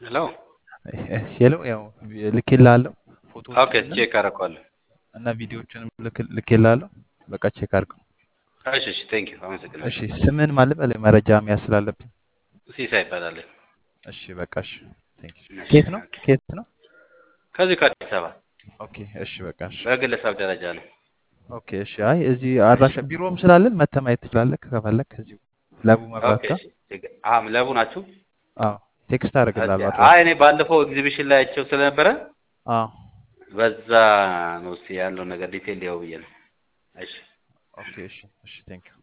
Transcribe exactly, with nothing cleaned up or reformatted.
ሄሎ ሄሎ ያው ልኬልሃለሁ ኦኬ ፎቶዎችንና ቼክ አደርገዋለሁ። እና ቪዲዮዎችንም ልክ ልኬልሃለሁ። በቃ ቼክ አድርገው። እሺ እሺ ቴንክ ዩ እሺ አመሰግናለሁ። ስምን ማለት በላይ መረጃ መያዝ ስላለብኝ። ሲሳይ ይባላል። እሺ በቃ እሺ ቴንክ ዩ። እሺ ከየት ነው ኦኬ። ከየት ነው? ከዚህ ከአዲስ አበባ ኦኬ እሺ በቃ እሺ በግለሰብ ደረጃ ነው። ኦኬ እሺ። አይ እዚህ እሺ አድራሻ ቢሮም ስላለን መተህ ማየት ትችላለህ ከፈለክ ከዚሁ ለቡ መብራት ኦኬ ጋር። እሺ ችግር አም ለቡ ናችሁ? አዎ ቴክስት እስኪ አደርግልሃለሁ አይ አድራሻ። እኔ ባለፈው ኤግዚቢሽን ላይ አይቼው ስለነበረ አዎ በዛ ነው እስኪ ያለው ነገር ዲቴል ያው ብዬ ነው። እሺ ኦኬ እሺ እሺ ቴንክ ዩ